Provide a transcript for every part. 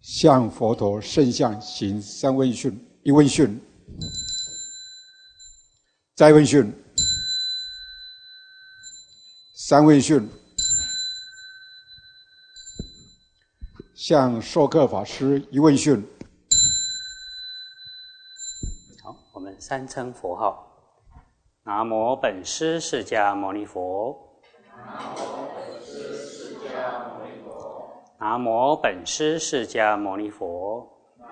向佛陀圣像行三问讯：一问讯，再问讯，三问讯。向授课法师一问讯。 好，我们三称佛号：南无本师释迦牟尼佛。南无本师释迦牟尼佛。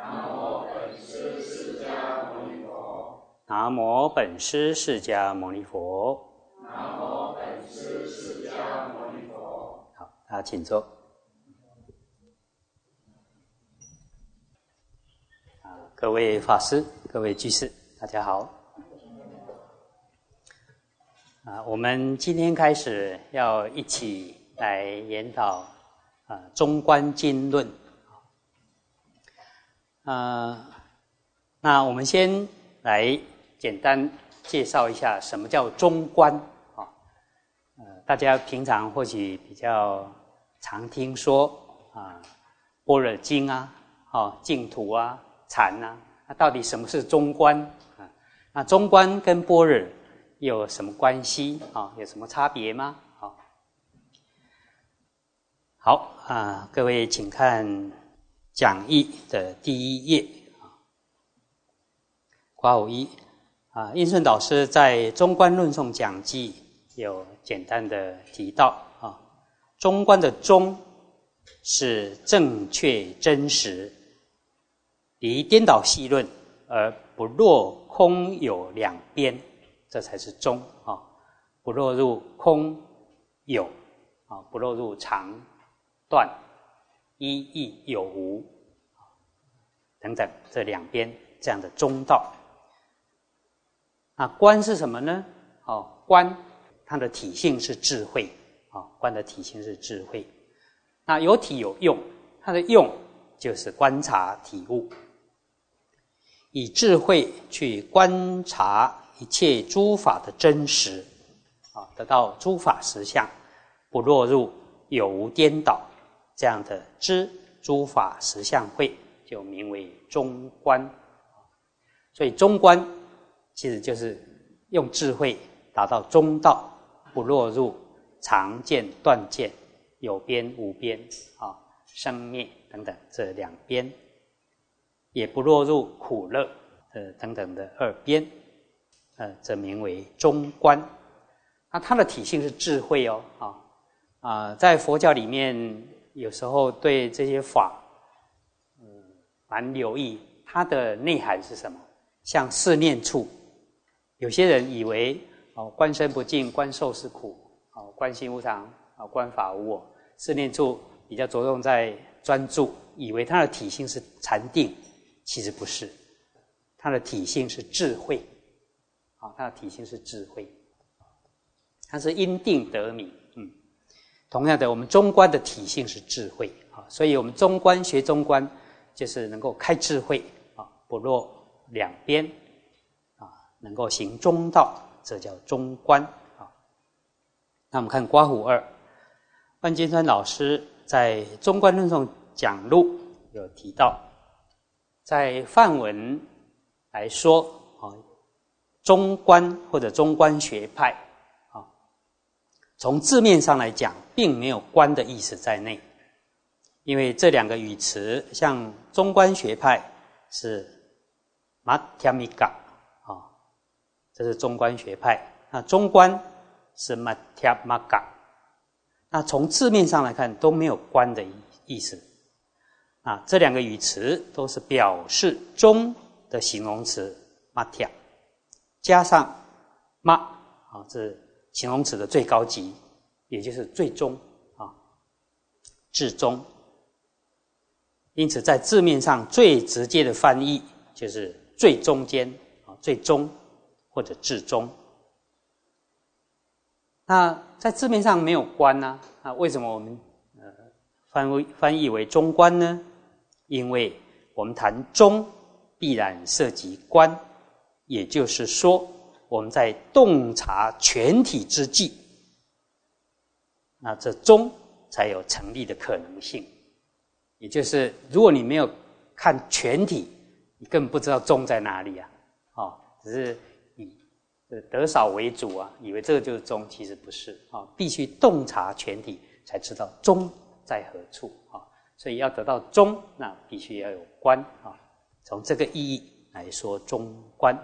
南无本师释迦牟尼佛。南无本师释迦牟尼佛。好，大家请坐。各位法师、各位居士，大家好。我们今天开始要一起来研讨中观经论。那我们先来简单介绍一下什么叫中观。大家平常或许比较常听说般若经啊、净土啊、禅啊，那到底什么是中观？那中观跟般若有什么关系？有什么差别吗？好，各位请看讲义的第一页，括弧一印顺导师在《中观论颂讲记》有简单的提到中观的中是正确真实，离颠倒戏论而不落空有两边，这才是中不落入空有不落入长断一义有无等等这两边这样的中道。那观是什么呢？观它的体性是智慧观的体性是智慧。那有体有用，它的用就是观察体悟，以智慧去观察一切诸法的真实得到诸法实相，不落入有无颠倒，这样的知诸法实相慧就名为中观。所以中观其实就是用智慧达到中道，不落入常见断见、有边无边生灭等等这两边，也不落入苦乐等等的二边，这名为中观。那它的体性是智慧在佛教里面有时候对这些法蛮留意它的内涵是什么。像四念处，有些人以为观身不净，观受是苦，观心无常，观法无我。四念处比较着重在专注，以为它的体性是禅定，其实不是，它的体性是智慧它的体性是智慧，它是因定得名。同样的，我们中观的体性是智慧所以我们中观学中观就是能够开智慧不落两边能够行中道，这叫中观那我们看括弧二，万金川老师在《中观论颂讲录》有提到，在梵文来说中观或者中观学派从字面上来讲并没有观的意思在内，因为这两个语词，像中观学派是 Madhyamika 这是中观学派，那中观是 Madhyamaka， 那从字面上来看都没有观的意思这两个语词都是表示中的形容词 Madhya， 加上 Ma 这是形容词的最高级，也就是最终至终。因此在字面上最直接的翻译就是最中间最终或者至终。那在字面上没有观那为什么我们翻译为中观呢？因为我们谈中必然涉及观，也就是说我们在洞察全体之际，那这中才有成立的可能性。 也就是如果你没有看全体，你根本不知道中在哪里啊，只是以得少为主啊，以为这个就是中，其实不是啊，必须洞察全体才知道中在何处啊。所以要得到中，那必须要有观啊。从这个意义来说，中观。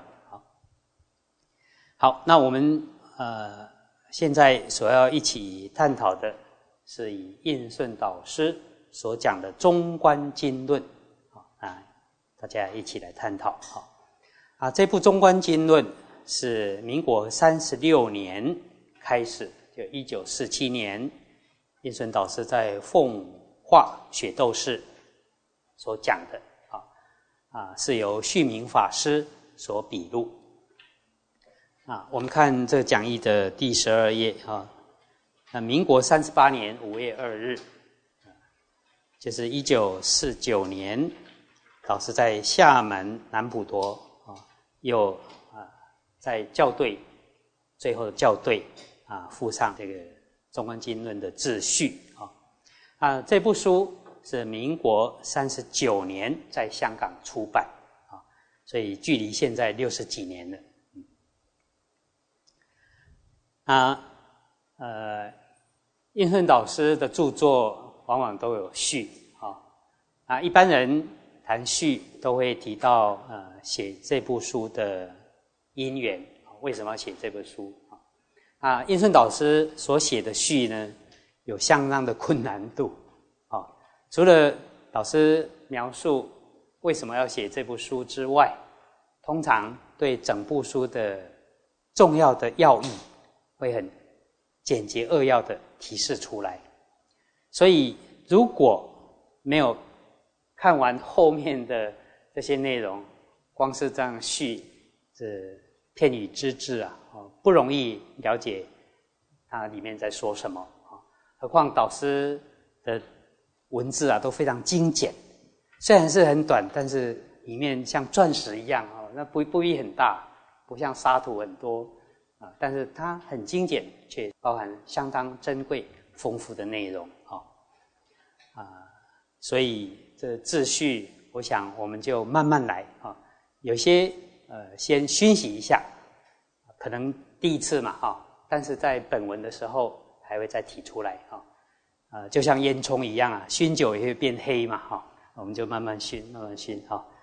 好，那我们现在所要一起探讨的是以印顺导师所讲的《中观经论》大家一起来探讨这部《中观经论》是民国36年开始，就1947年，印顺导师在奉化雪窦寺所讲的是由旭明法师所笔录我们看这讲义的第12页民国38年5月2日，就是1949年，导师在厦门南普陀又在校对最后的校对附上这个《中观经论》的自序这部书是民国39年在香港出版所以距离现在60几年了。印顺导师的著作往往都有序一般人谈序都会提到写这部书的因缘，为什么要写这部书印顺导师所写的序呢，有相当的困难度除了导师描述为什么要写这部书之外，通常对整部书的重要的要义会很简洁扼要的提示出来，所以如果没有看完后面的这些内容，光是这样序这片语之志不容易了解它里面在说什么何况导师的文字都非常精简，虽然是很短，但是里面像钻石一样那不一很大，不像沙土很多但是它很精简，却包含相当珍贵丰富的内容所以这秩序我想我们就慢慢来有些先熏习一下，可能第一次嘛但是在本文的时候还会再提出来就像烟囱一样熏久也会变黑嘛我们就慢慢熏慢慢熏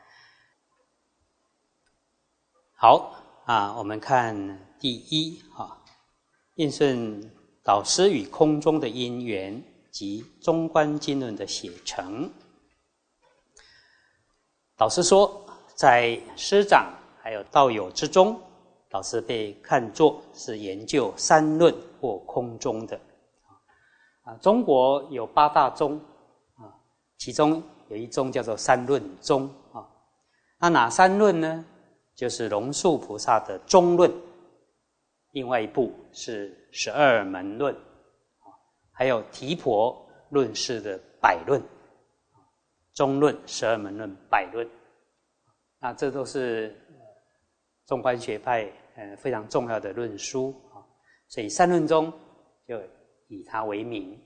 好我们看第一印顺导师与空中的因缘及中观经论的写成。导师说，在师长还有道友之中，导师被看作是研究三论或空中的中国有8大宗其中有一宗叫做三论宗那哪三论呢？就是龙树菩萨的中论，另外一部是12门论，还有提婆论释的百论，中论、12门论、百论，那这都是中观学派非常重要的论书所以三论宗就以它为名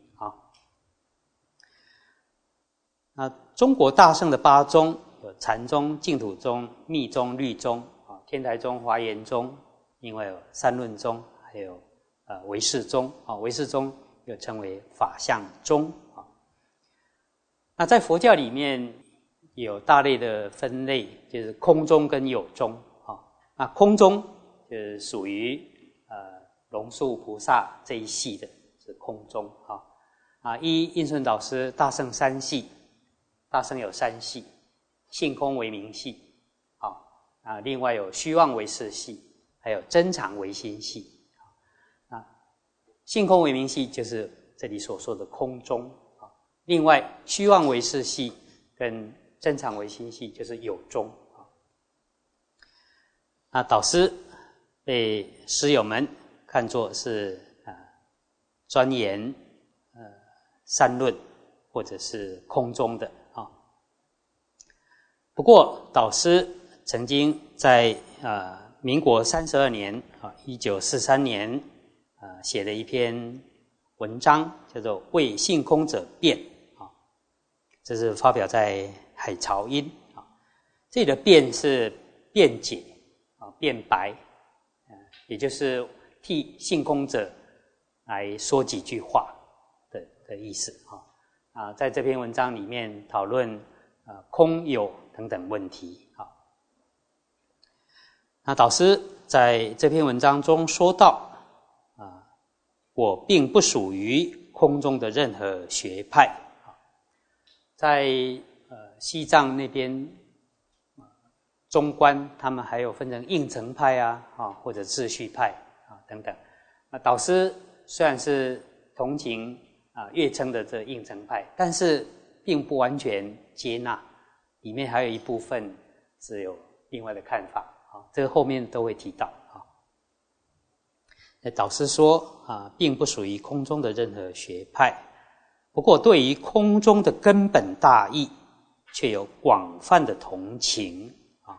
那中国大乘的8宗有禅宗、净土宗、密宗、律宗天台宗、华严宗，另外有三论宗，还有唯识宗唯识宗又称为法相宗那在佛教里面有大类的分类，就是空宗跟有宗那空宗就是属于龙树菩萨这一系的，是空宗依印顺导师大乘三系，大乘有3系，性空唯名系另外有虚妄唯识系，还有真常唯心系性空唯名系就是这里所说的空宗另外虚妄唯识系跟真常唯心系就是有宗那导师被师友们看作是钻研三论或者是空宗的不过导师曾经在民国32年1943年写了一篇文章叫做为性空者辩这是发表在《海潮音》啊。这里的辩是辩解啊，辩白，也就是替性空者来说几句话的意思啊。在这篇文章里面讨论空有等等问题啊。那导师在这篇文章中说到我并不属于空中的任何学派。在西藏那边中观他们还有分成应成派或者秩序派等等。那导师虽然是同情乐称的这应成派，但是并不完全接纳，里面还有一部分是有另外的看法这个后面都会提到导师说并不属于空中的任何学派，不过对于空中的根本大义却有广泛的同情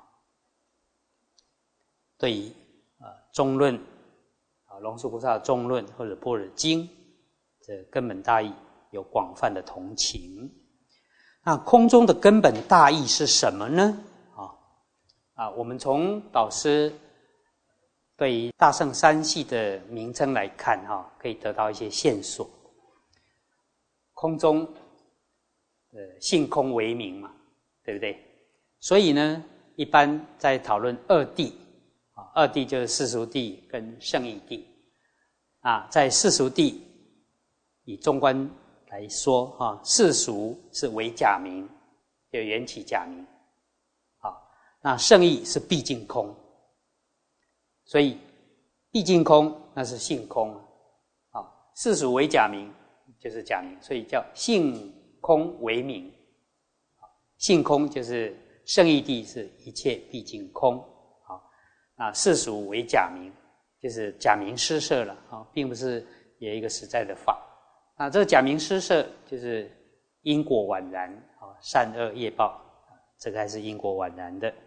对于中论龙树菩萨的中论或者般若经这根本大义有广泛的同情。那空中的根本大义是什么呢？我们从导师对于大乘三系的名称来看可以得到一些线索。空中性空为名嘛，对不对？所以呢，一般在讨论二谛二谛就是世俗谛跟圣义谛在世俗谛以中观来说世俗是为假名，就缘起假名那圣义是毕竟空，所以毕竟空那是性空世俗为假名就是假名，所以叫性空为名。性空就是圣义谛是一切毕竟空世俗为假名，就是假名施设了并不是有一个实在的法。那这个假名施设就是因果宛然善恶业报，这个还是因果宛然的。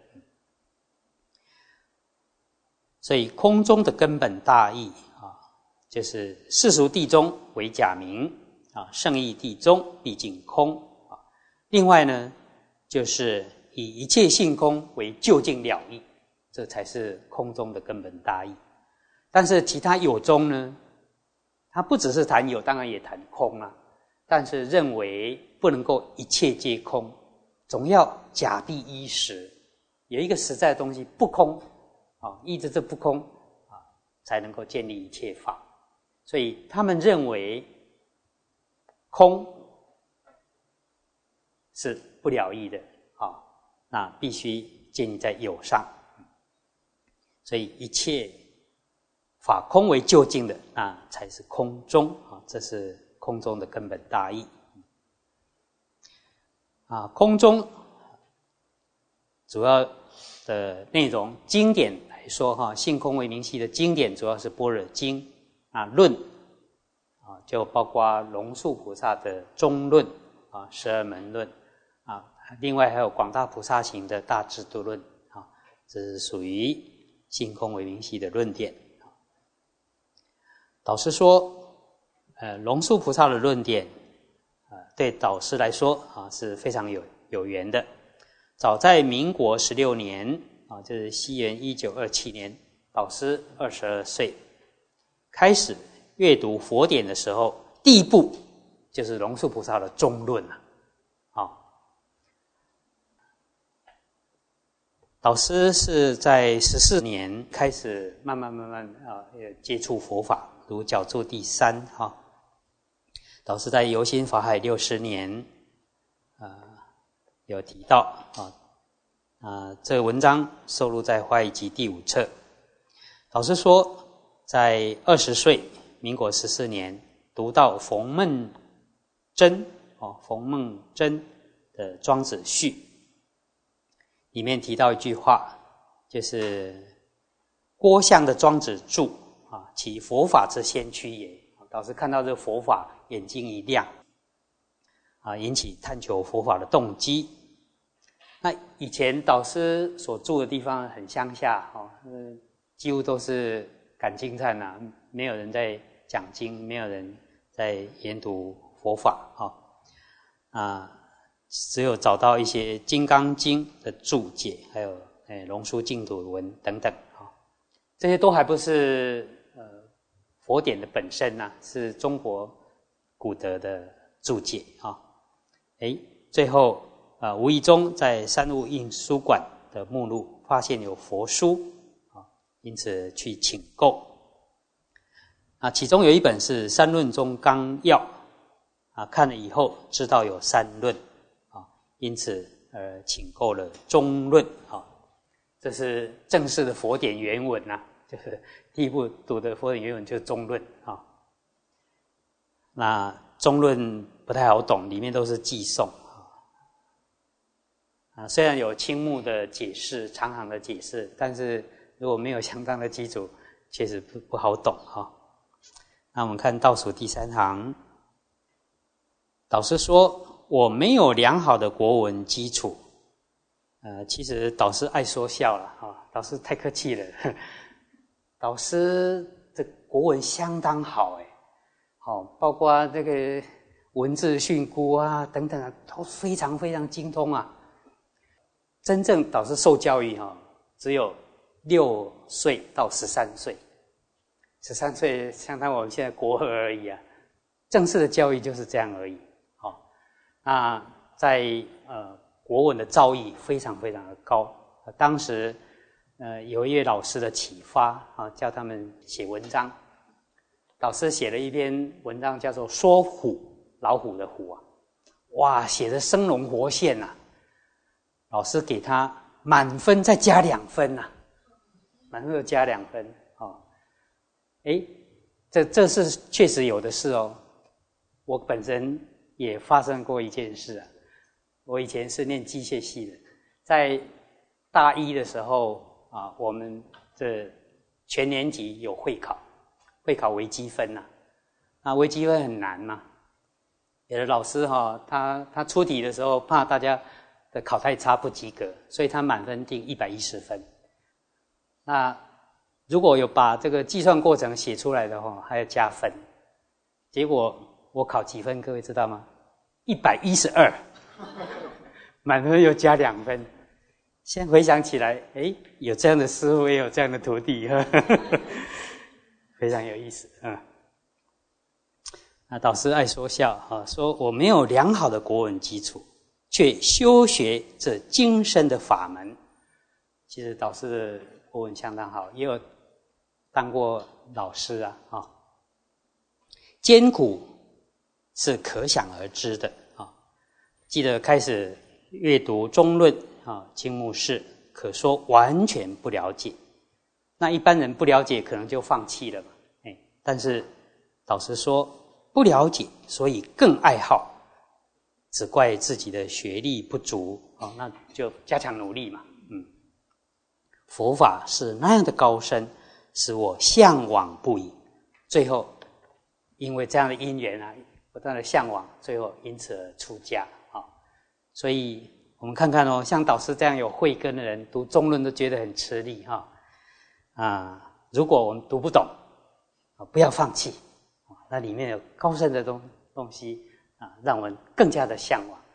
所以空中的根本大义就是世俗谛中为假名圣义谛中毕竟空另外呢，就是以一切性空为究竟了义，这才是空中的根本大义。但是其他有宗呢，他不只是谈有，当然也谈空但是认为不能够一切皆空，总要假必依实，有一个实在的东西不空依着这不空才能够建立一切法。所以他们认为空是不了义的那必须建立在有上。所以一切法空为究竟的，那才是空中这是空中的根本大义空中主要的内容经典来说性空为名系的经典主要是般若经论就包括龙树菩萨的中论十二门论另外还有广大菩萨行的大智度论这是属于性空为名系的论点。导师说龙树菩萨的论点对导师来说是非常有缘的。早在民国16年就是西元1927年，导师22岁开始阅读佛典的时候，第一部就是龙树菩萨的中论导师是在14年开始慢慢接触佛法，如角注第3导师在游心法海60年有提到这个文章收录在《华严集》第5册。导师说，在20岁，民国14年，读到冯梦真的《庄子序》，里面提到一句话，就是郭象的庄子著其佛法之先驱也。导师看到这个佛法，眼睛一亮引起探求佛法的动机。那以前导师所住的地方很乡下几乎都是赶经忏没有人在讲经，没有人在研读佛法只有找到一些《金刚经》的注解，还有龙树净土文等等啊，这些都还不是佛典的本身啊，是中国古德的注解啊。最后无意中在三物印书馆的目录发现有佛书啊，因此去请购。其中有一本是《三论中纲要》看了以后知道有三论因此请购了中论这是正式的佛典原文就是第一部读的佛典原文就是中论那中论不太好懂，里面都是偈颂虽然有青木的解释、长行的解释，但是如果没有相当的基础，确实不好懂那我们看倒数第3行，导师说我没有良好的国文基础。其实导师爱说笑了导师太客气了。导师的国文相当好包括这个文字训诂等等都非常非常精通真正导师受教育只有6岁到13岁。13岁相当我们现在国二而已正式的教育就是这样而已那在国文的造诣非常非常的高当时有一位老师的启发叫他们写文章，导师写了一篇文章叫做说虎，老虎的虎哇，写得生龙活现老师给他满分再加2分满分又加2分这是确实有的事我本身也发生过一件事我以前是念机械系的，在大一的时候我们的全年级有会考微积分那微积分很难嘛，有的老师他出题的时候怕大家的考太差不及格，所以他满分定110分。那如果有把这个计算过程写出来的话，还要加分。结果我考几分，各位知道吗？112，满分又加2分。现在回想起来，有这样的师父，也有这样的徒弟，非常有意思那导师爱说笑说我没有良好的国文基础，却修学这精深的法门。其实导师的国文相当好，也有当过老师艰苦是可想而知的记得开始阅读中论青木氏，可说完全不了解。那一般人不了解，可能就放弃了嘛。但是导师说不了解，所以更爱好，只怪自己的学历不足那就加强努力嘛。佛法是那样的高深，使我向往不已。最后因为这样的因缘不断的向往，最后因此而出家所以我们看看像导师这样有慧根的人，读中论都觉得很吃力如果我们读不懂不要放弃那里面有高深的东西让我们更加的向往。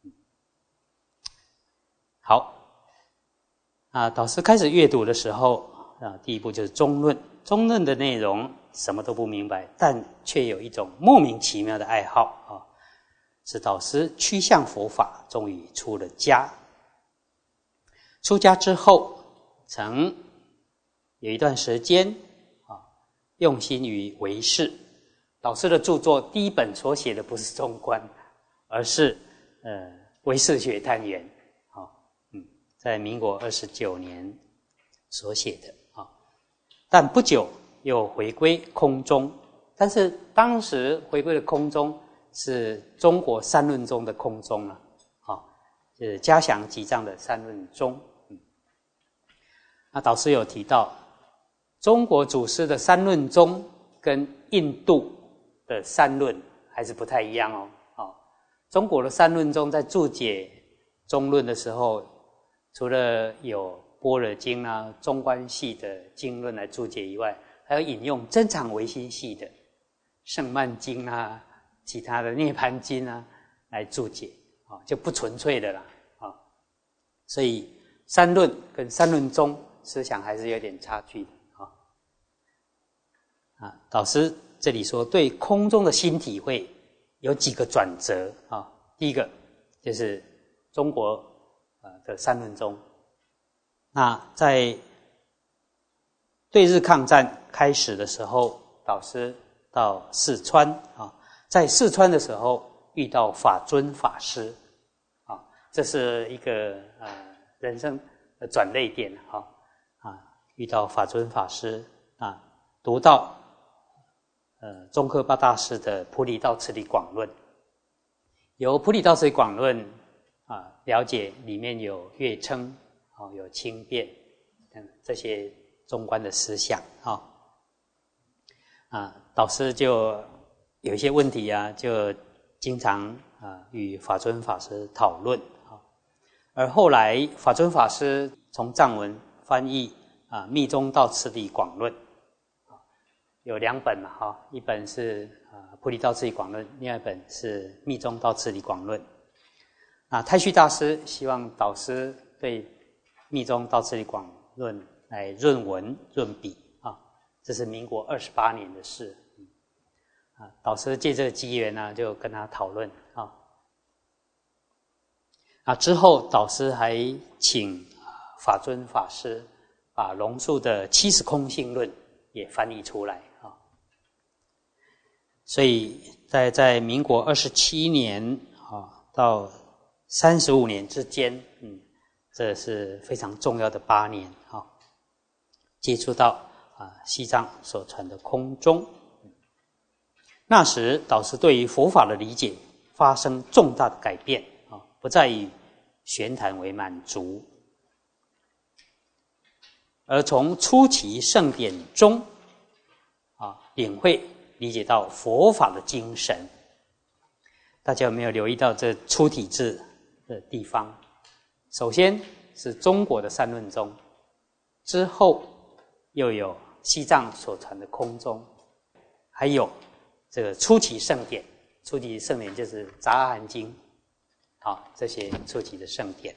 好导师开始阅读的时候第一步就是中论。中论的内容什么都不明白，但却有一种莫名其妙的爱好使导师趋向佛法，终于出了家。出家之后曾有一段时间用心于唯识。导师的著作第一本所写的不是中观，而是唯识学探源在民国29年所写的但不久又回归空中。但是当时回归的空中是中国三论宗的空中就是嘉祥集藏的三论宗。那导师有提到，中国祖师的三论宗跟印度的三论还是不太一样中国的三论宗在注解中论的时候，除了有般若经中观系的经论来注解以外，还有引用真常唯心系的圣曼经其他的涅槃经来注解就不纯粹的啦所以三论跟三论宗思想还是有点差距的导师这里说对空中的新体会有几个转折第一个就是中国的三论宗。那在对日抗战开始的时候，导师到四川在四川的时候遇到法尊法师这是一个人生的转捩点遇到法尊法师读到宗喀巴大师的《菩提道次第广论》，由《菩提道次第广论》了解里面有乐称有轻便这些中观的思想导师就有一些问题就经常与法尊法师讨论而后来法尊法师从藏文翻译密宗道次第广论有2本一本是菩提道次第广论，另外一本是密宗道次第广论太虚大师希望导师对密宗道次第广论来润文润笔这是民国28年的事导师借这个机缘就跟他讨论之后导师还请法尊法师把龙树的70空性论也翻译出来所以在民国27年到35年之间这是非常重要的8年接触到西藏所传的空中那时导师对于佛法的理解发生重大的改变不再以玄谈为满足而从初期圣典中领会理解到佛法的精神大家有没有留意到这出体字的地方首先是中国的三论宗之后又有西藏所传的空宗还有这个初期圣典初期圣典就是杂阿含经这些初期的圣典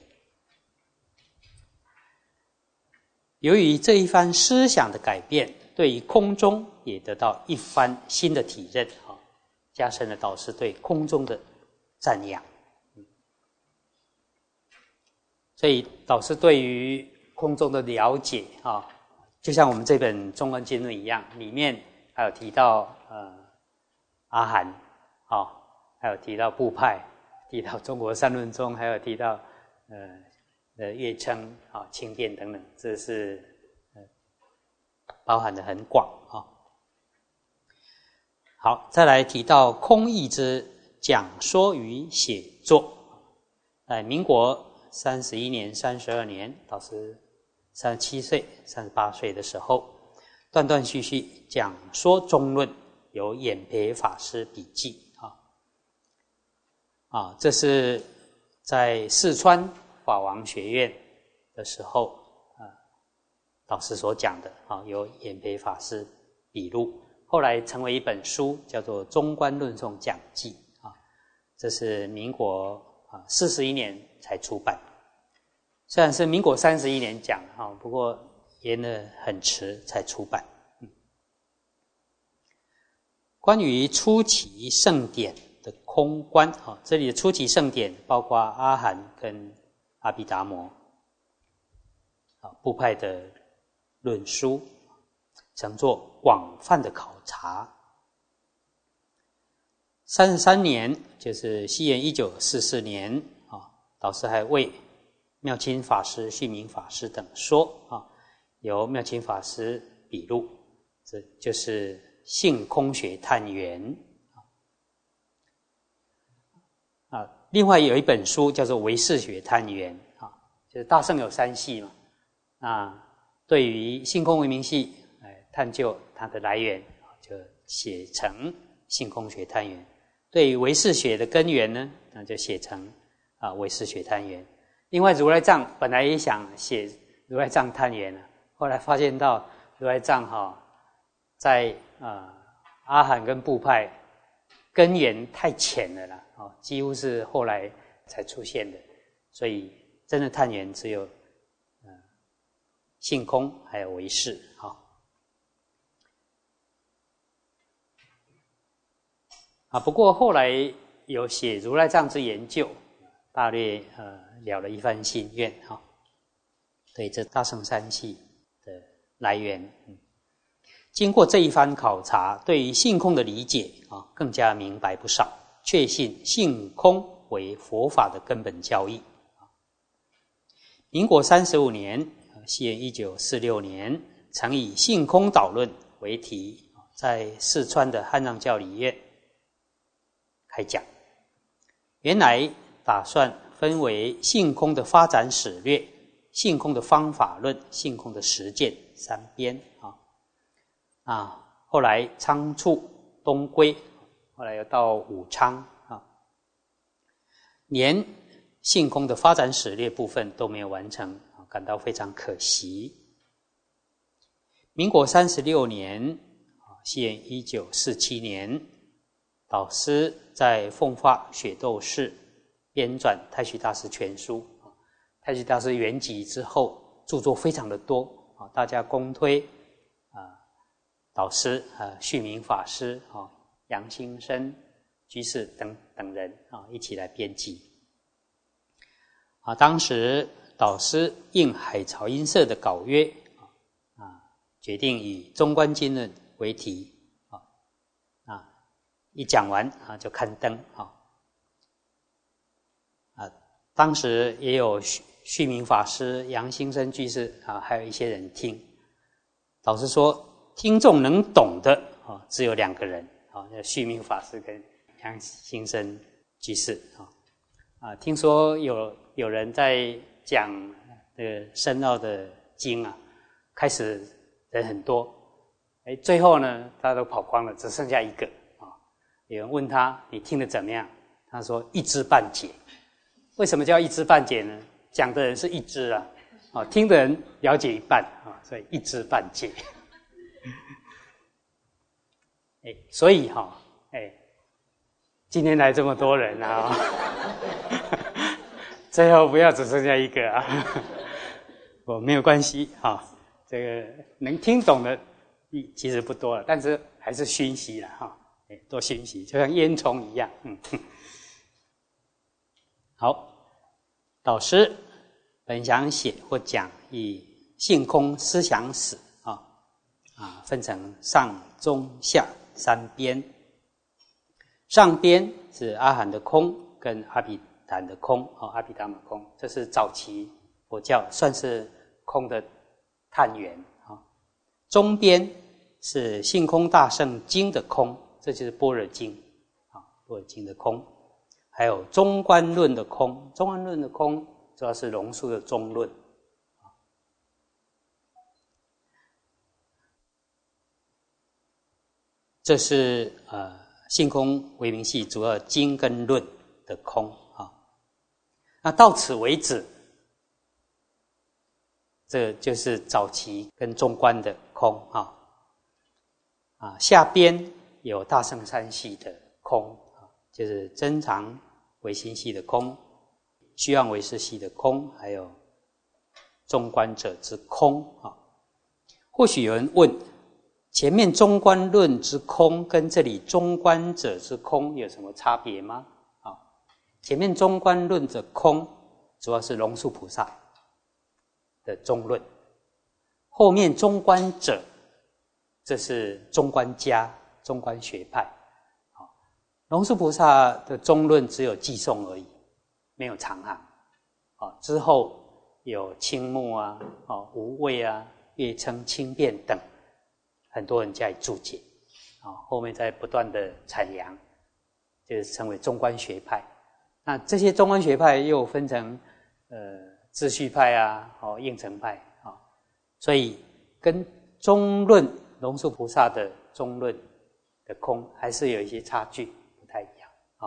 由于这一番思想的改变对于空中也得到一番新的体认加深了导师对空中的赞扬所以导师对于空中的了解就像我们这本中观经论一样里面还有提到阿含还有提到部派提到中国三论宗还有提到乐称轻便等等这是包含的很广好再来提到空义之讲说与写作在民国31年32年导师37岁38岁的时候断断续续讲说中论由演培法师笔记这是在四川法王学院的时候导师所讲的由演培法师笔录后来成为一本书叫做《中观论颂讲记》这是民国41年才出版虽然是民国31年讲不过延得很迟才出版关于初期圣典的空观这里的初期圣典包括阿含跟阿毗达摩部派的论书曾做广泛的考察33年就是西元1944年导师还为妙清法师旭明法师等说由妙清法师笔录这就是性空学探源另外有一本书叫做唯识学探源就是大乘有3系嘛对于性空唯名系探究它的来源就写成性空学探源对于唯识学的根源呢那就写成唯识学探源另外如来藏本来也想写如来藏探源后来发现到如来藏在阿含跟部派根源太浅了啦几乎是后来才出现的，所以真的探源只有性空还有唯识。不过后来有写如来藏之研究，大略了了一番心愿对这大乘三系的来源，经过这一番考察，对于性空的理解更加明白不少，确信性空为佛法的根本教义。民国35年，西元1946年，曾以性空导论为题，在四川的汉藏教理院开讲。原来打算分为性空的发展史略、性空的方法论、性空的实践三编后来仓促东归，后来又到武昌连性空的发展史略部分都没有完成，感到非常可惜。民国36年，西元1947年，导师在奉化雪窦寺编纂《太虚大师全书》。太虚大师圆寂之后，著作非常的多，大家公推导师旭明法师、杨兴生居士等人一起来编辑。当时导师应海潮音社的稿约决定以《中观经论》为题一讲完就刊登当时也有旭明法师、杨兴生居士还有一些人听。导师说，听众能懂的只有2个人旭明法师跟杨兴生居士听说有人在讲深奥的经开始人很多，最后呢，大家都跑光了，只剩下一个有人问他：“你听得怎么样？”他说：“一知半解。”为什么叫一知半解呢？讲的人是一知听的人了解一半所以一知半解。所以今天来这么多人最后不要只剩下一个我没有关系这个能听懂的其实不多了，但是还是熏习了多熏习，就像烟囱一样。好，导师本想写或讲以性空思想史分成上中下3编。上编是阿含的空跟阿毗昙的空阿毗达摩空，这是早期佛教算是空的探源中编是性空大圣经的空，这就是般若经般若经的空。还有中观论的空，中观论的空主要是龙树的中论。这是性空唯名系主要经跟论的空那到此为止，这就是早期跟中观的空下边有大乘三系的空就是真常唯心系的空、虚妄唯识系的空，还有中观者之空或许有人问，前面中观论之空跟这里中观者之空有什么差别吗？前面中观论的空主要是龙树菩萨的中论，后面中观者这是中观家、中观学派。龙树菩萨的中论只有寄颂而已，没有长行之后有青木无畏月称轻便等很多人加以注解后面再不断的阐扬，就是称为中观学派。那这些中观学派又分成秩序派应成派所以跟中论龙树菩萨的中论的空还是有一些差距，不太一样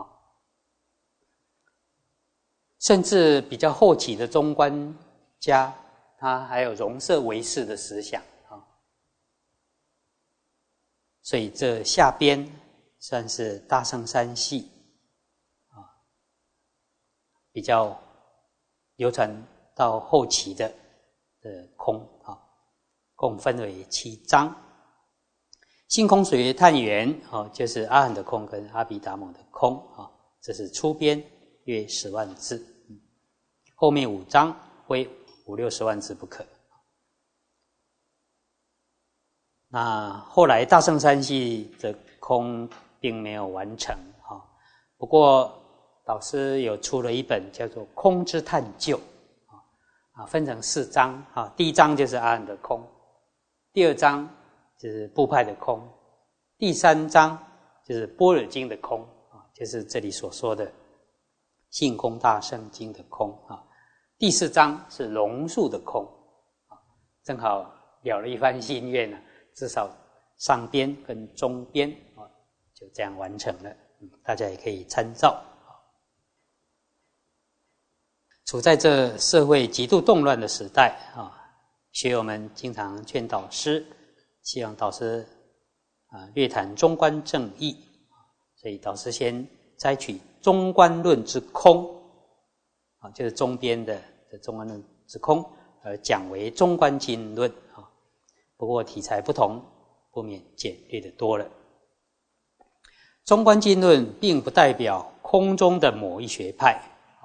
甚至比较后期的中观家，他还有容摄唯识的思想所以这下边算是大乘三系比较流传到后期的空啊，共分为7章。性空随探源就是阿含的空跟阿毗达摩的空啊，这是出编约10万字，后面5章为50-60万字不可。那后来大乘三系的空并没有完成啊，不过导师有出了一本叫做《空之探究》分成4章啊，第1章就是阿含的空，第2章就是部派的空，第3章就是般若经的空啊，就是这里所说的性空大圣经的空啊，第4章是龙树的空啊，正好了了一番心愿啊，至少上编跟中编啊就这样完成了，大家也可以参照。处在这社会极度动乱的时代啊，学友们经常劝导师，希望导师略谈中观正义，所以导师先摘取中观论之空啊，就是中编的中观论之空，而讲为中观经论啊。不过题材不同，不免简略的多了。中观经论并不代表空中的某一学派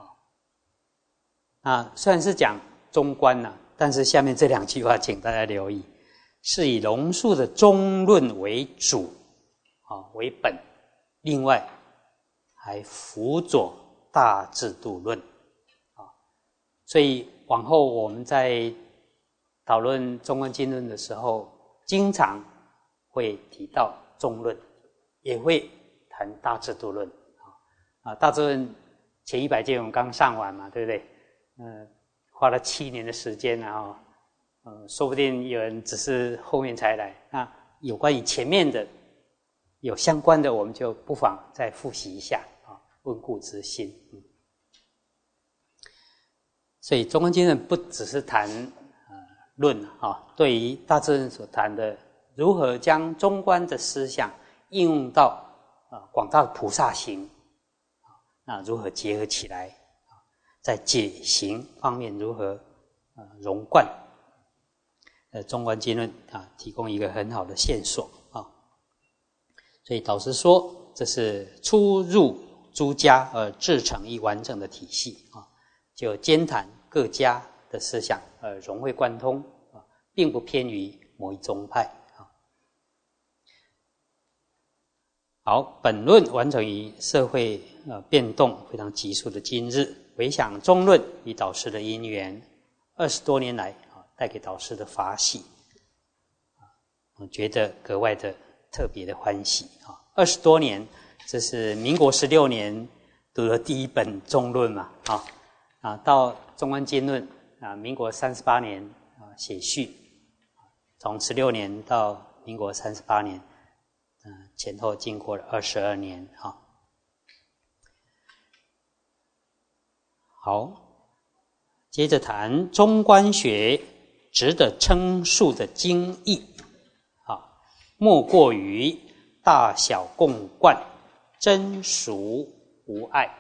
啊，虽然是讲中观但是下面这2句话请大家留意，是以龙树的中论为主为本，另外还辅佐大制度论所以往后我们在讨论中观经论的时候，经常会提到中论，也会谈大制度论大制度论前100届我们刚上完嘛，对不对？花了7年的时间说不定有人只是后面才来。那有关于前面的有相关的，我们就不妨再复习一下温故知新。所以中观经论不只是谈论对于大智论所谈的如何将中观的思想应用到广大的菩萨行那如何结合起来，在解行方面如何融贯，中观经论提供一个很好的线索所以导师说，这是出入诸家而制成一完整的体系就兼谈各家的思想而融会贯通并不偏于某一宗派好，本论完成于社会变动非常急速的今日，回想中论与导师的因缘，20多年来带给导师的法喜我觉得格外的特别的欢喜20多年，这是民国16年读了第1本中论嘛到中观经论民国38年写序，从16年到民国38年前后经过了22年好，接着谈中观学值得称述的经义莫过于大小共贯，真俗无碍。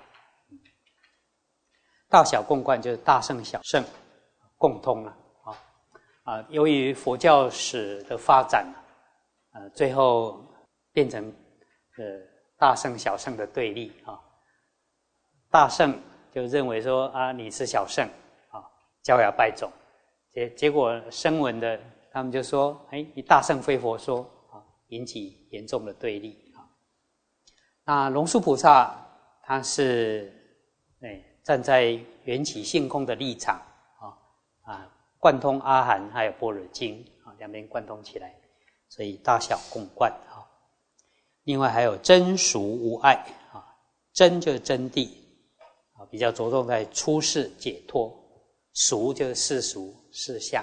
大小共贯就是大圣小圣共通由于佛教史的发展最后变成大圣小圣的对立大圣就认为说你是小圣教雅拜种，结果声闻的他们就说你大圣非佛说引起严重的对立那龙树菩萨他是站在缘起性空的立场贯通阿含还有般若经两边贯通起来，所以大小共贯另外还有真俗无碍真就是真谛比较着重在出世解脱，俗就是世俗世相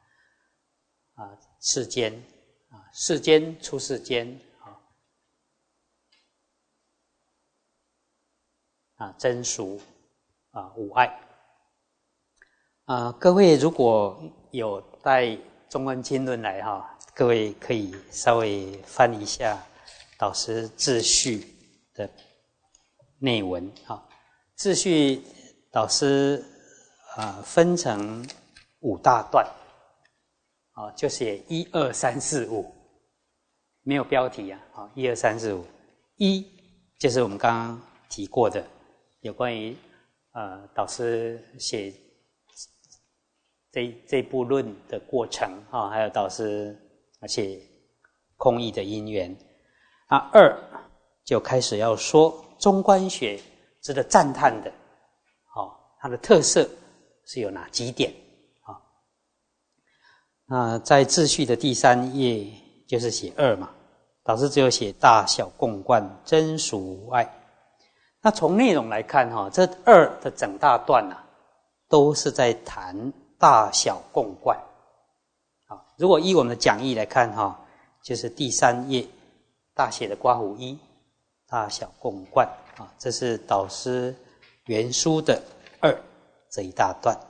世间世间出世间真俗无碍各位如果有带中观经论来各位可以稍微翻一下导师自序的内文自序导师分成5大段，就写1、2、3、4、5，没有标题啊，1、2、3、4、5。1就是我们刚刚提过的，有关于导师写这部论的过程还有导师写空义的因缘。2就开始要说中观学值得赞叹的，它的特色是有哪几点？在秩序的第3页就是写2嘛，导师只有写大小共观，真俗无碍。那从内容来看这2的整大段都是在谈大小共观。如果依我们的讲义来看就是第3页大写的括弧1，大小共观这是导师原书的2这一大段。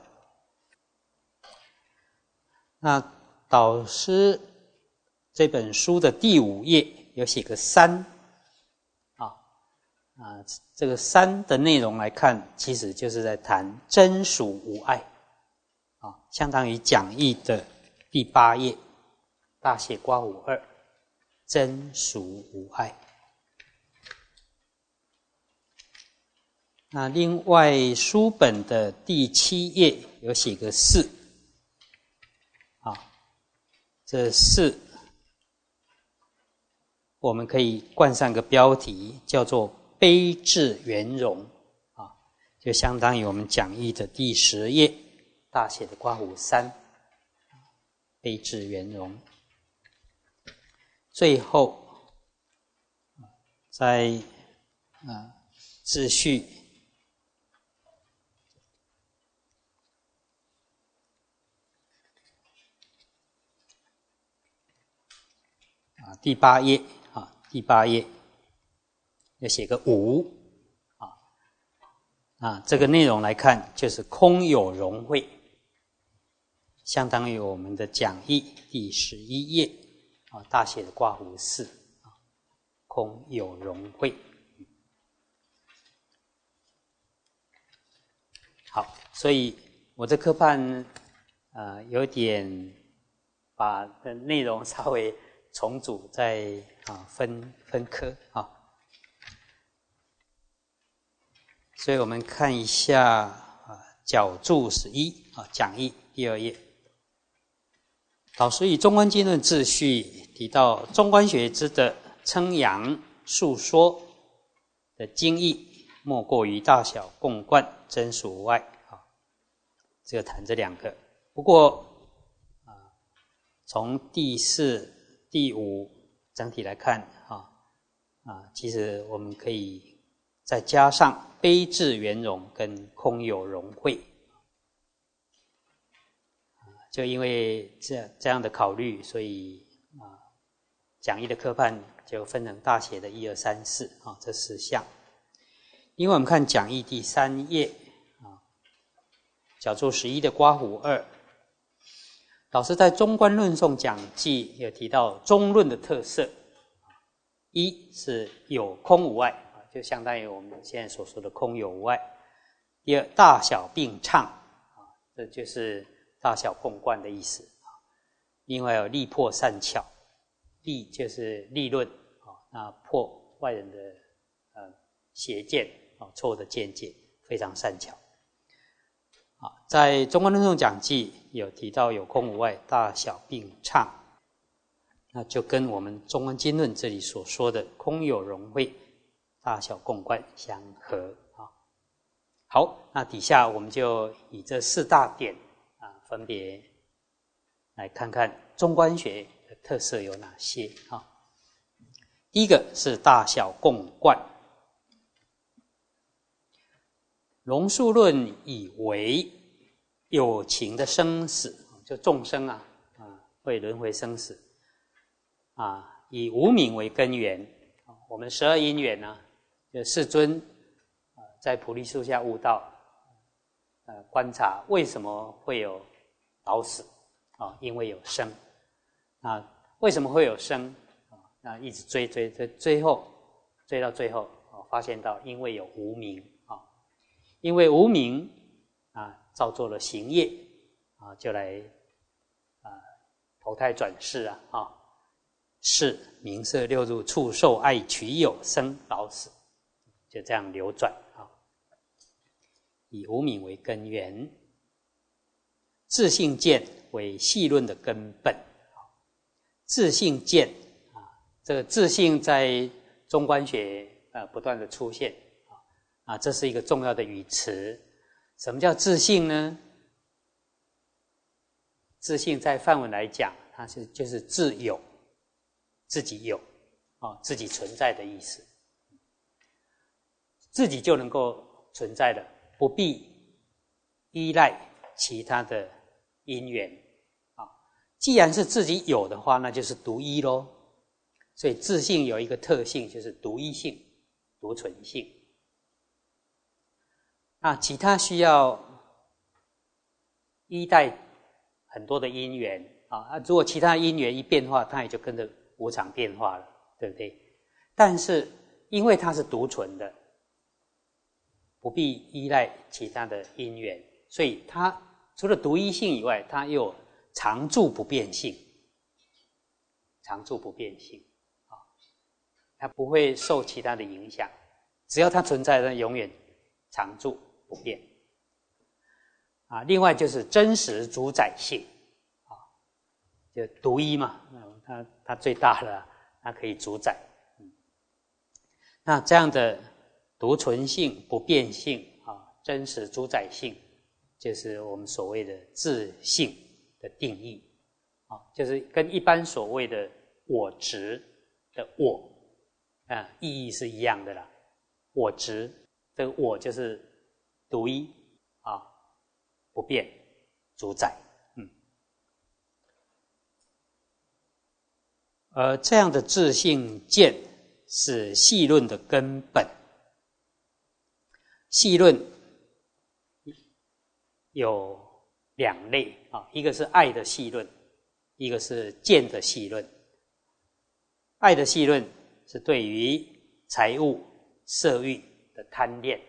那导师这本书的第5页有写个3，这个3的内容来看，其实就是在谈真俗无碍，相当于讲义的第8页大写括弧2，真俗无碍。那另外书本的第7页有写个4，这4我们可以冠上个标题，叫做悲智圆融，就相当于我们讲义的第10页大写的括弧3，悲智圆融。最后在秩序第8页第8页要写个5这个内容来看就是空有融会，相当于我们的讲义第11页大写的括弧4，空有融会。好，所以我这科判有点把内容稍微重组再分科所以我们看一下角注11讲义第2页。导师以中观经论秩序提到中观学之的称扬述说的经义，莫过于大小共观，真俗无碍这个谈这2个。不过从第4、第5整体来看其实我们可以再加上悲智圆融跟空有融会，就因为这样的考虑，所以讲义的科判就分成大写的1、2、3、4这10项。因为我们看讲义第3页角注11的括弧2，导师在中观论颂讲记有提到中论的特色，一是有空无碍，就相当于我们现在所说的空有无碍。第2，大小并畅，这就是大小共观的意思。另外有利破善巧，利就是利论，那破外人的邪见，错的见解，非常善巧。在中观论颂讲记有提到有空无碍，大小并畅，那就跟我们中观经论这里所说的空有融会，大小共观相合。好，那底下我们就以这4大点分别来看看中观学的特色有哪些。第一个是大小共观。龙树论以为有情的生死，就众生会轮回生死以无明为根源。我们12因缘就世尊在菩提树下悟道，观察为什么会有老死因为有生。为什么会有生？那一直追后追到最后发现到因为有无明。 因为无明造作了行业就来投胎转世是名色六入触受爱取有生老死，就这样流转以无明为根源，自性见为细论的根本。自性见这个自性在中观学不断的出现这是一个重要的语词。什么叫自性呢？自性在梵文来讲，它就是自有，自己有自己存在的意思，自己就能够存在了，不必依赖其他的因缘既然是自己有的话，那就是独一咯。所以自性有一个特性，就是独一性、独存性。其他需要依赖很多的因缘如果其他因缘一变化，它也就跟着无常变化了，对不对？但是因为它是独存的，不必依赖其他的因缘，所以它除了独一性以外，它又有常住不变性。常住不变性它不会受其他的影响，只要它存在，它永远常住不变另外就是真实主宰性就独一嘛，它最大了，它可以主宰那这样的独存性、不变性真实主宰性，就是我们所谓的自性的定义就是跟一般所谓的我执的我意义是一样的啦。我执这个我就是独一不变主宰而这样的自性见是细论的根本。细论有两类一个是爱的细论，一个是见的细论。爱的细论是对于财物、色欲的贪恋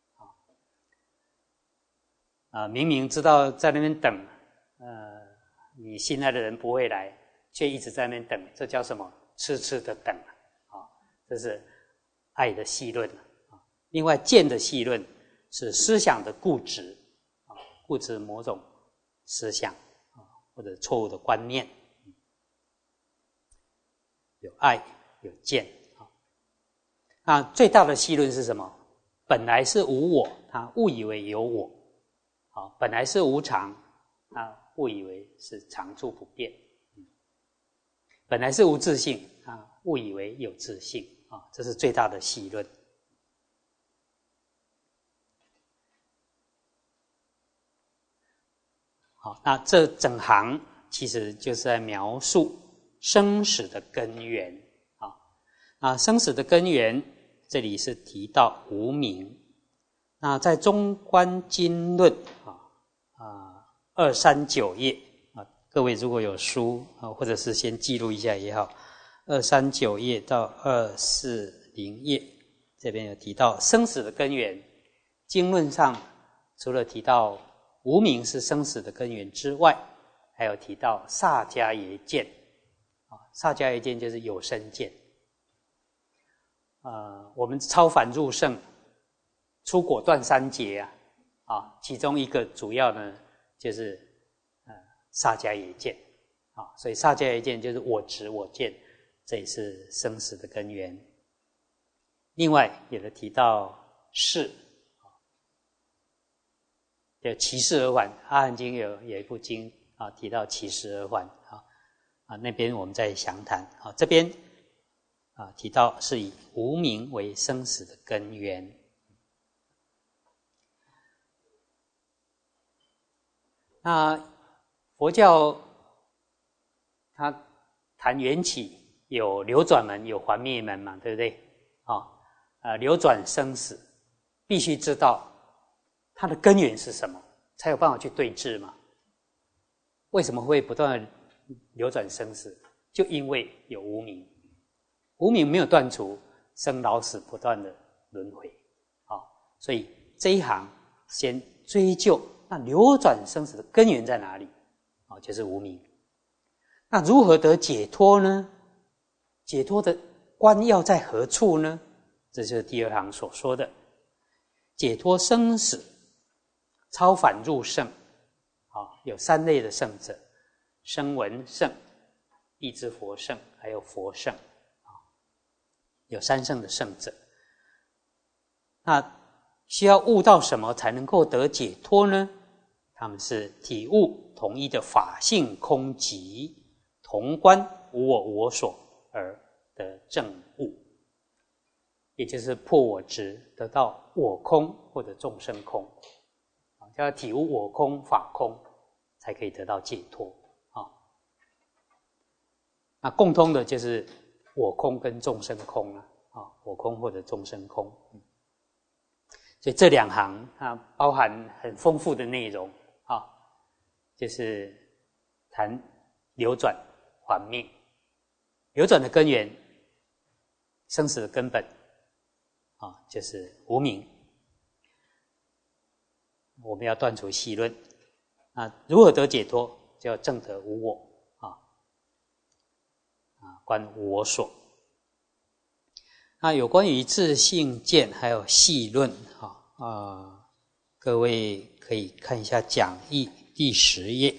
明明知道在那边等你心爱的人不会来，却一直在那边等，这叫什么？痴痴的等这是爱的细论另外见的细论是思想的固执固执某种思想或者错误的观念。有爱有见那最大的细论是什么？本来是无我，他误以为有我本来是无常，他误以为是常住不变本来是无自性，误以为有自性这是最大的细论。那这整行其实就是在描述生死的根源生死的根源这里是提到无明。那在中观经论239页各位如果有书或者是先记录一下也好，239页到240页这边有提到生死的根源。经论上除了提到无明是生死的根源之外，还有提到萨迦耶见萨迦耶见就是有生见我们超凡入圣出果断三劫其中一个主要呢就是萨迦耶见所以萨迦耶见就是我执我见，这也是生死的根源。另外也提到事有起事而还，阿含经有一部经提到起事而还那边我们再详谈这边提到是以无明为生死的根源。那佛教它谈缘起有流转门有还灭门嘛，对不对流转生死必须知道它的根源是什么，才有办法去对治嘛。为什么会不断的流转生死？就因为有无明，无明没有断除，生老死不断的轮回所以这一行先追究那流转生死的根源在哪里？就是无明。那如何得解脱呢？解脱的关要在何处呢？这就是第二行所说的解脱生死，超凡入圣。有三类的圣者：声闻圣、辟支佛圣，还有佛圣。有三圣的圣者。那需要悟到什么才能够得解脱呢？他们是体悟统一的法性空寂，同观无我无我所而得正悟，也就是破我执，得到我空或者众生空，就要体悟我空法空，才可以得到解脱。那共通的就是我空跟众生空了，我空或者众生空。所以这两行包含很丰富的内容，就是谈流转还灭，流转的根源，生死的根本，就是无明。我们要断除细论，如何得解脱？就要证得无我，观无我所。那有关于自性见还有细论，各位可以看一下讲义第10页。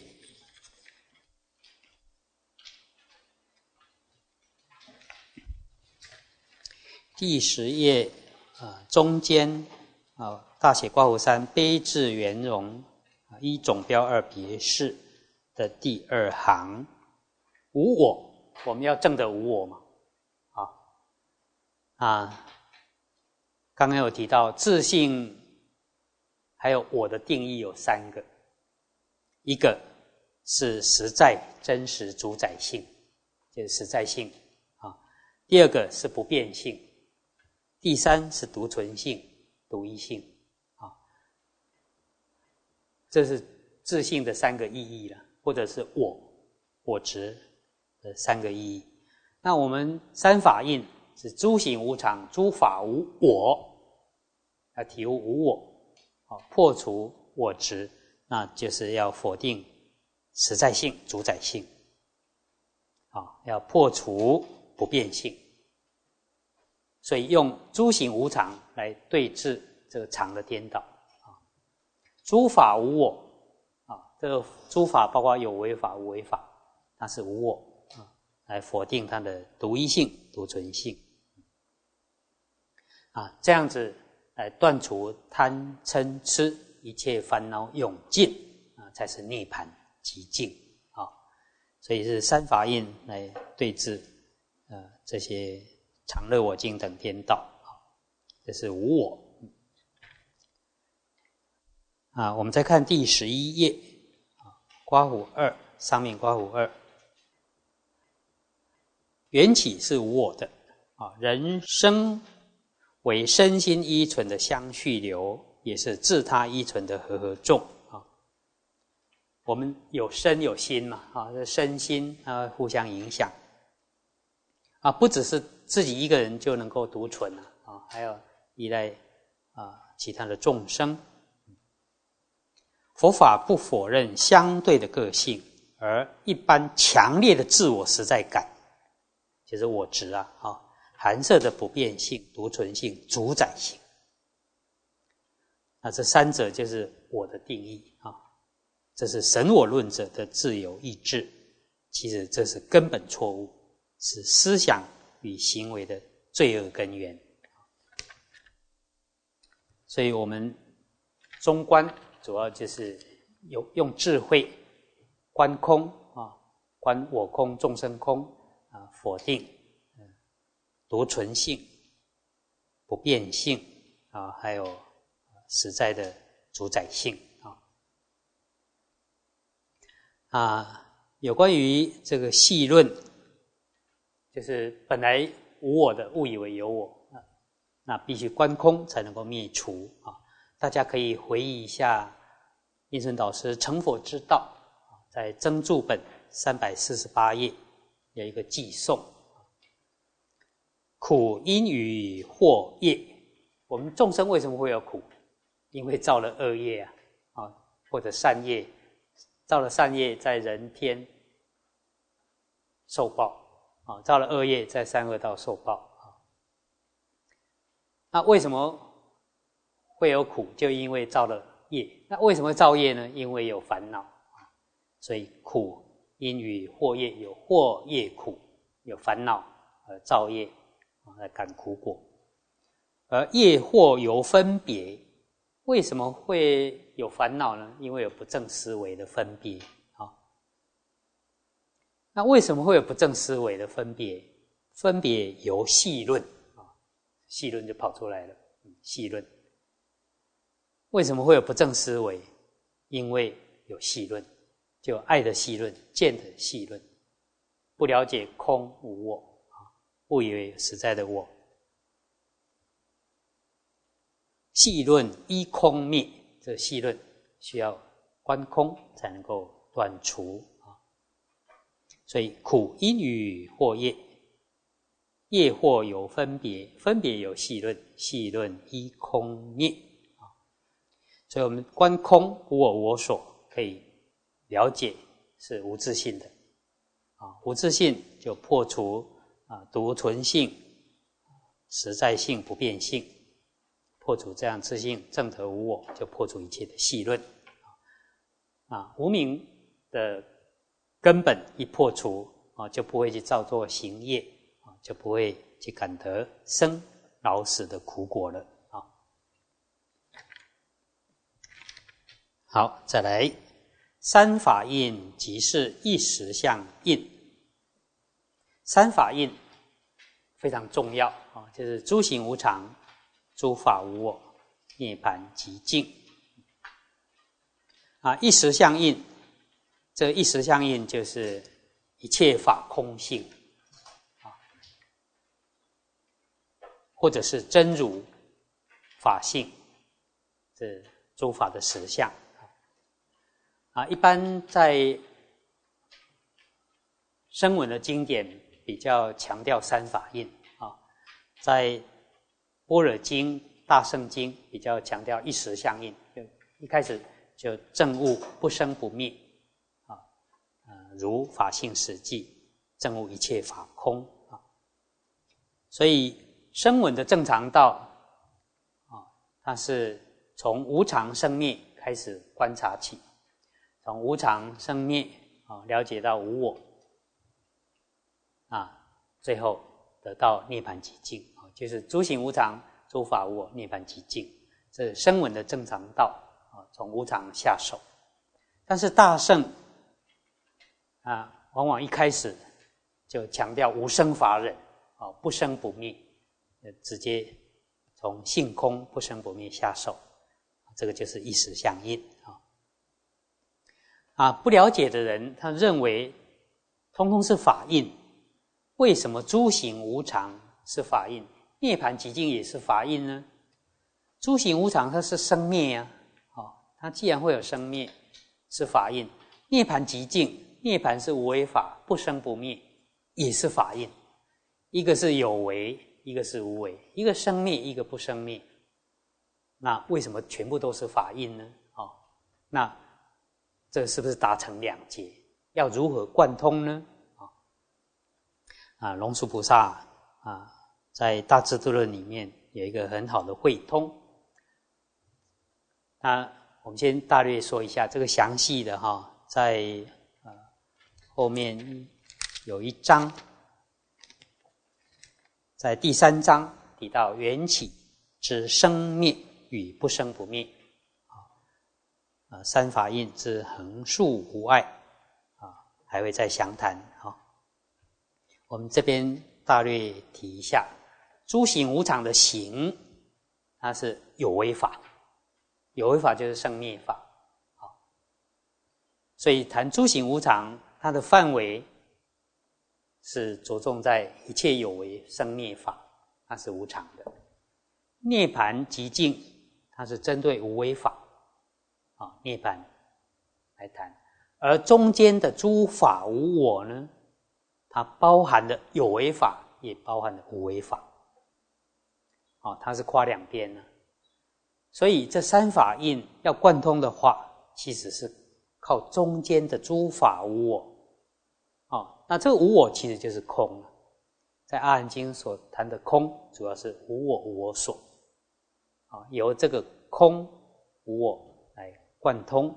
第10页中间大写括弧3悲智圆融一总标二别释的第2行，无我，我们要证得无我嘛。刚刚有提到自性还有我的定义有3个，一个是实在真实主宰性，就是实在性第二个是不变性，第三是独存性独一性这是自性的3个意义了，或者是我执的3个意义。那我们三法印是诸行无常，诸法无我，要体悟无我，破除我执，那就是要否定实在性主宰性，要破除不变性。所以用诸行无常来对治这个常的颠倒。诸法无我，这个诸法包括有为法无为法，它是无我，来否定它的独一性独存性。这样子来断除贪嗔痴一切烦恼永尽，才是涅槃极境。所以是三法印来对治这些常乐我净等颠倒，这是无我。我们再看第11页括弧2，上面括弧2，缘起是无我的人生为身心依存的相续流，也是自他依存的和合众。我们有身有心嘛，这身心互相影响不只是自己一个人就能够独存还要依赖其他的众生。佛法不否认相对的个性，而一般强烈的自我实在感，就是我执含摄的不变性、独存性、主宰性。那这3者就是我的定义这是神我论者的自由意志，其实这是根本错误，是思想与行为的罪恶根源。所以我们中观主要就是用智慧观空观我空众生空否定独存性不变性还有实在的主宰性有关于这个细论，就是本来无我的误以为有我，那必须观空才能够灭除大家可以回忆一下印顺导师《成佛之道》在增注本348页有一个偈颂：苦因于惑业。我们众生为什么会有苦？ 因为造了恶业或者善业，造了善业在人天受报造了恶业在三恶道受报那为什么会有苦？就因为造了业。那为什么会造业呢？因为有烦恼所以苦因于惑业，有惑业苦，有烦恼而造业来感苦果。而业惑有分别，为什么会有烦恼呢？因为有不正思维的分别那为什么会有不正思维的分别？分别由细论细论就跑出来了。细论为什么会有不正思维？因为有细论，就爱的细论，见的细论，不了解空无我不以为实在的我。细论依空灭，这细论需要观空才能够断除所以苦因于惑业，业惑有分别，分别有细论，细论依空灭所以我们观空无我我所，可以了解是无自性的无自性就破除独存性、实在性、不变性，破除这样自性，正得无我，就破除一切的细论无明的根本一破除就不会去造作行业就不会去感得生老死的苦果了好，再来三法印即是一实相印。三法印非常重要就是诸行无常、诸法无我、涅槃寂静一实相印，这一实相印就是一切法空性或者是真如法性，这诸法的实相一般在声闻的经典比较强调三法印在般若经、大乘经比较强调一实相印，就一开始就证悟不生不灭如法性实际，证悟一切法空所以声闻的正常道它是从无常生灭开始观察起，从无常生灭了解到无我最后得到涅槃寂静就是诸行无常、诸法无我、涅槃寂静，这是声闻的正常道从无常下手。但是大乘往往一开始就强调无生法忍不生不灭，直接从性空不生不灭下手，这个就是一实相应不了解的人他认为通通是法印。为什么诸行无常是法印，涅槃寂静也是法印呢？诸行无常它是生灭它既然会有生灭是法印，涅槃寂静，涅槃是无为法，不生不灭也是法印。一个是有为，一个是无为，一个生灭，一个不生灭，那为什么全部都是法印呢那这是不是达成两结？要如何贯通呢龙树菩萨在大智度论里面有一个很好的汇通我们先大略说一下这个详细的在后面有一章，在第3章提到缘起之生灭与不生不灭三法印之横竖无碍还会再详谈我们这边大略提一下，诸行无常的行，它是有为法，有为法就是生灭法所以谈诸行无常，它的范围是着重在一切有为生灭法，它是无常的。涅槃寂静，它是针对无为法涅槃来谈。而中间的诸法无我呢，它包含了有为法，也包含了无为法它是跨两边所以这三法印要贯通的话，其实是靠中间的诸法无我。那这个无我其实就是空，在阿含经所谈的空，主要是无我无我所。由这个空无我来贯通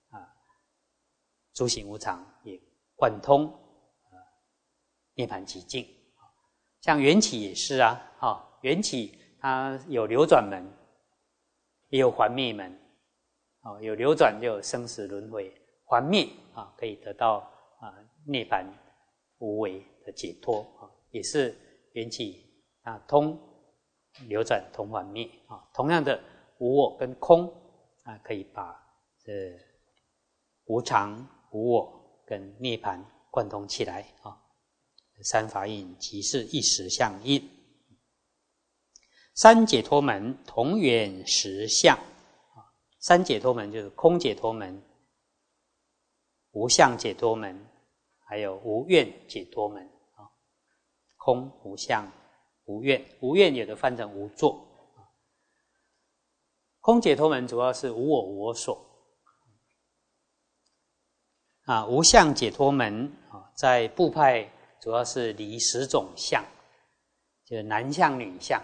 诸行无常，也贯通涅槃寂静。像缘起也是缘起它有流转门，也有还灭门。有流转就有生死轮回，还灭可以得到涅槃无为的解脱，也是缘起通流转同还灭。同样的无我跟空可以把这无常无我跟涅槃贯通起来。三法印即是一实相印。三解脱门同源实相。三解脱门就是空解脱门、无相解脱门，还有无愿解脱门。空、无相、无愿，无愿有的翻成无作。空解脱门主要是无我无我所。无相解脱门在部派主要是离10种相，就是男相女相。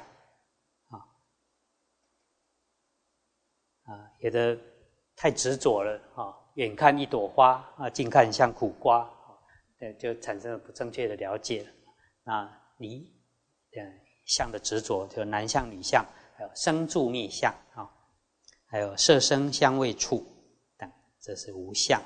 有的太执着了远看一朵花近看像苦瓜，就产生了不正确的了解了。那离相的执着，就男相女相，还有生住灭相还有色声香味触等，这是无相。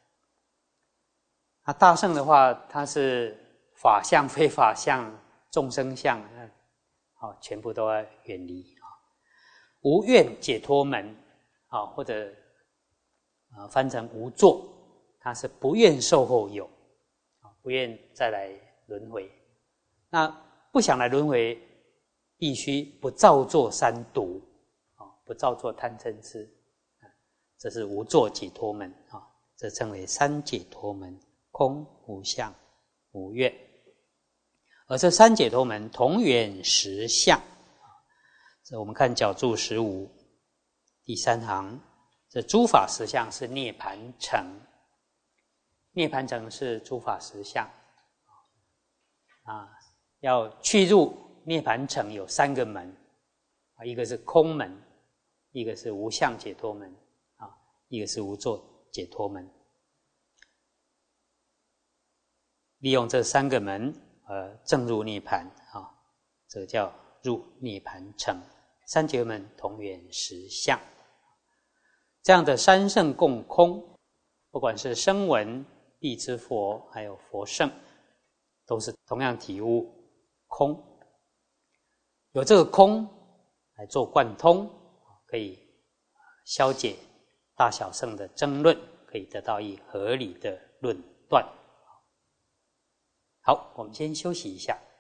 大乘的话，它是法相非法相众生相全部都要远离。无愿解脱门或者翻成无作，它是不愿受后有，不愿再来轮回。那不想来轮回，必须不造作三毒，不造作贪嗔痴，这是无作解脱门这称为三解脱门：空、无相、无愿。而这三解脱门同源实相。这我们看角注15第3行，这诸法实相是涅槃城。涅槃城是诸法实相要去入涅槃城有3个门一个是空门，一个是无相解脱门一个是无作解脱门。利用这3个门正入涅槃这个叫入涅槃城。三解脱门同源实相。这样的三圣共空，不管是声闻、地之佛还有佛圣，都是同样体悟空。有这个空来做贯通，可以消解大小乘的争论，可以得到一合理的论断。好，我们先休息一下。